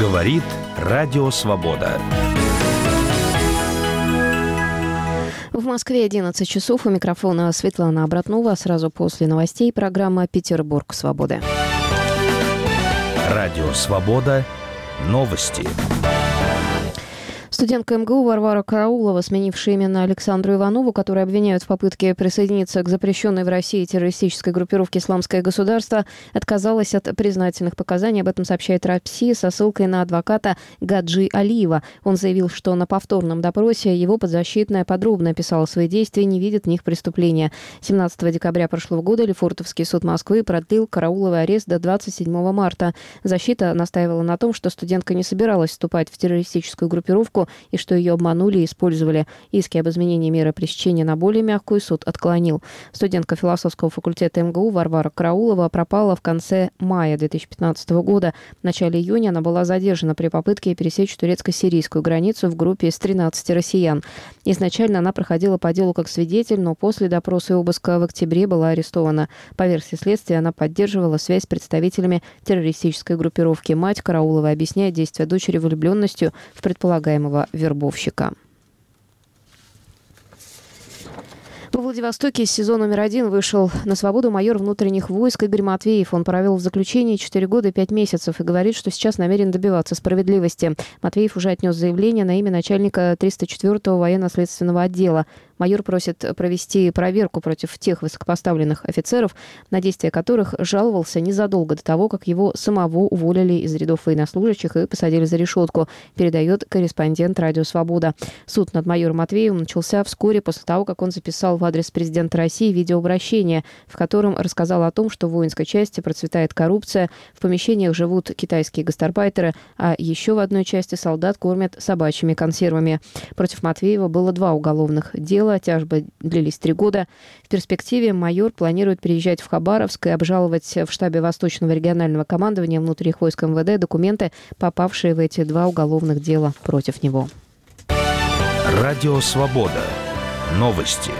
Говорит Радио Свобода. В Москве 11 часов. У микрофона Светлана Обратнова. Сразу после новостей программа «Петербург. Свобода». Радио Свобода. Новости. Студентка МГУ Варвара Караулова, сменившая имя Александру Иванову, которую обвиняют в попытке присоединиться к запрещенной в России террористической группировке «Исламское государство», отказалась от признательных показаний. Об этом сообщает РАПСИ со ссылкой на адвоката Гаджи Алиева. Он заявил, что на повторном допросе его подзащитная подробно описала свои действия и не видит в них преступления. 17 декабря прошлого года Лефортовский суд Москвы продлил Карауловой арест до 27 марта. Защита настаивала на том, что студентка не собиралась вступать в террористическую группировку и что ее обманули и использовали. Иски об изменении меры пресечения на более мягкую суд отклонил. Студентка философского факультета МГУ Варвара Караулова пропала в конце мая 2015 года. В начале июня она была задержана при попытке пересечь турецко-сирийскую границу в группе из 13 россиян. Изначально она проходила по делу как свидетель, но после допроса и обыска в октябре была арестована. По версии следствия, она поддерживала связь с представителями террористической группировки. Мать Карауловой объясняет действия дочери влюбленностью в предполагаемого вербовщика. Во Владивостоке из СИЗО номер 1 вышел на свободу майор внутренних войск Игорь Матвеев. Он провел в заключении 4 года и 5 месяцев и говорит, что сейчас намерен добиваться справедливости. Матвеев уже отнес заявление на имя начальника 304-го военно-следственного отдела. Майор просит провести проверку против тех высокопоставленных офицеров, на действия которых жаловался незадолго до того, как его самого уволили из рядов военнослужащих и посадили за решетку, передает корреспондент «Радио Свобода». Суд над майором Матвеевым начался вскоре после того, как он записал в адрес президента России видеообращение, в котором рассказал о том, что в воинской части процветает коррупция, в помещениях живут китайские гастарбайтеры, а еще в одной части солдат кормят собачьими консервами. Против Матвеева было 2 уголовных дела. Тяжбы длились 3 года. В перспективе майор планирует приезжать в Хабаровск и обжаловать в штабе Восточного регионального командования внутренних войск МВД документы, попавшие в эти 2 уголовных дела против него. Радио Свобода. Новости.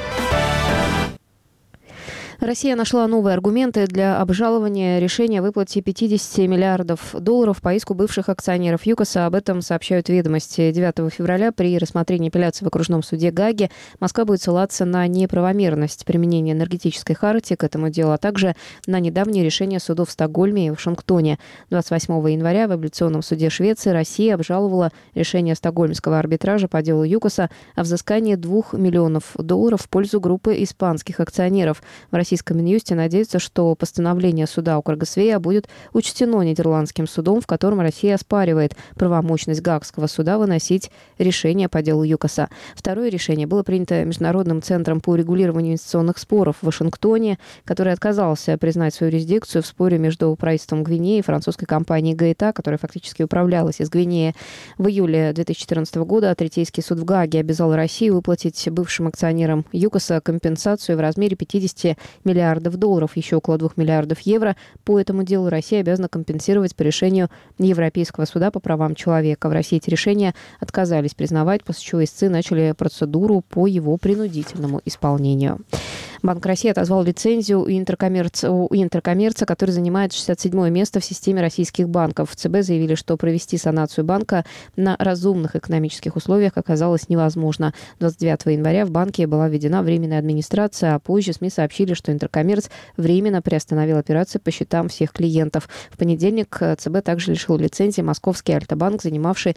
Россия нашла новые аргументы для обжалования решения о выплате $50 миллиардов по иску бывших акционеров ЮКОСа. Об этом сообщают «Ведомости». 9 февраля при рассмотрении апелляции в окружном суде Гааги Москва будет ссылаться на неправомерность применения энергетической хартии к этому делу, а также на недавнее решение судов в Стокгольме и Вашингтоне. 28 января в апелляционном суде Швеции Россия обжаловала решение стокгольмского арбитража по делу ЮКОСа о взыскании $2 миллионов в пользу группы испанских акционеров. В российском Минюсте надеются, что постановление суда округа Свея будет учтено нидерландским судом, в котором Россия оспаривает правомочность Гаагского суда выносить решение по делу ЮКОСа. Второе решение было принято Международным центром по регулированию инвестиционных споров в Вашингтоне, который отказался признать свою юрисдикцию в споре между правительством Гвинеи и французской компанией ГЭТА, которая фактически управлялась из Гвинеи. В июле 2014 года Третейский суд в Гааге обязал Россию выплатить бывшим акционерам ЮКОСа компенсацию в размере $50 миллиардов, еще около 2 миллиардов евро. По этому делу Россия обязана компенсировать по решению Европейского суда по правам человека. В России эти решения отказались признавать, после чего истцы начали процедуру по его принудительному исполнению. Банк России отозвал лицензию у Интеркоммерца, который занимает 67-е место в системе российских банков. В ЦБ заявили, что провести санацию банка на разумных экономических условиях оказалось невозможно. 29 января в банке была введена временная администрация, а позже СМИ сообщили, что Интеркоммерц временно приостановил операции по счетам всех клиентов. В понедельник ЦБ также лишил лицензии московский Альта-банк, занимавший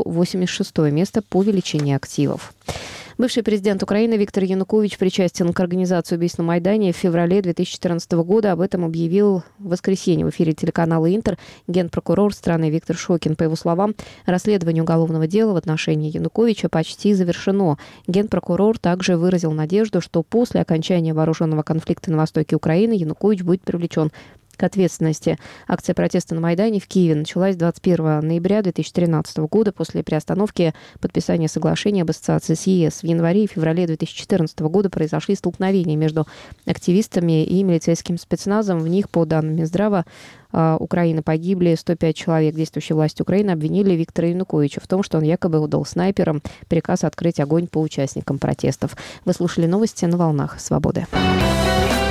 186-е место по величине активов. Бывший президент Украины Виктор Янукович причастен к организации убийств на Майдане в феврале 2014 года. Об этом объявил в воскресенье в эфире телеканала «Интер» генпрокурор страны Виктор Шокин. По его словам, расследование уголовного дела в отношении Януковича почти завершено. Генпрокурор также выразил надежду, что после окончания вооруженного конфликта на востоке Украины Янукович будет привлечен к ответственности. Акция протеста на Майдане в Киеве началась 21 ноября 2013 года после приостановки подписания соглашения об ассоциации с ЕС. В январе и феврале 2014 года произошли столкновения между активистами и милицейским спецназом. В них, по данным Минздрава Украины, погибли 105 человек. Действующие власти Украины обвинили Виктора Януковича в том, что он якобы отдал снайперам приказ открыть огонь по участникам протестов. Вы слушали новости на волнах Свободы.